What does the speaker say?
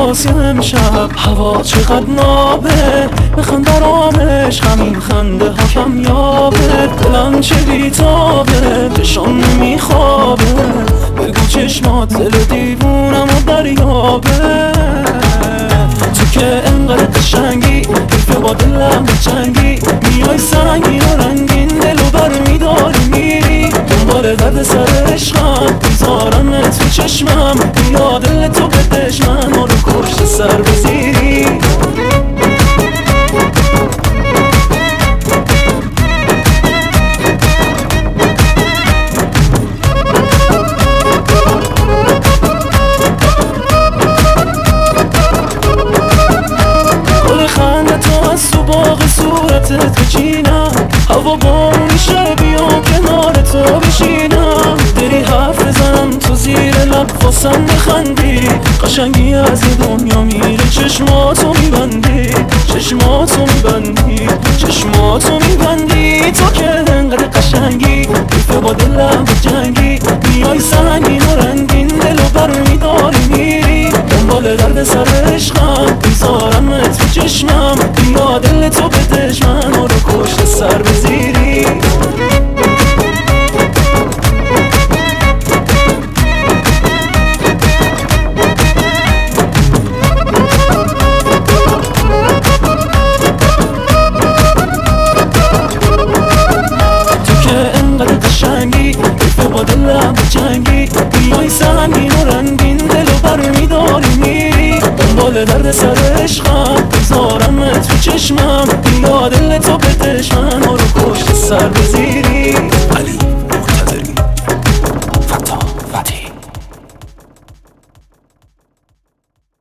واسه امشب هوا چقدر نابه بخند برامش همین خنده ها کمیابه دلم چه بیتابه بشان نمیخوابه بگو چشمات دل دیوونم و دریابه تو که انقدر قشنگی حیفه با دلم بجنگی میای سنگین و رنگین دلو بر میداری میری دنبال درد سر عشقم میذارم تو چشمم بیا دل تو بدش من رو کشت سر بزیری صورتت بچینم هوا بارونی شه بیام کنار تو بشینم داری حرف بزنم تو زیر لب واسم بخندی قشنگی از این دنیا میره چشماتو میبندی چشماتو میبندی چشماتو میبندی تو که انقدر قشنگی حیفه با دلم بجنگی میای سنگین و رنگین دلو بر میداری میری دنبال درد سر عشقم میذارم تو چشمم بیا دل تو بدش من رو کشت سر بزیری تو که انقدر قشنگی حیفه با دلم بجنگی بیای سنگین و رنگین دلو بر میداری میری دنبال درد سر عشقم میذارم تو چشمم بیا دل تو بدش من رو کشت سر بزیری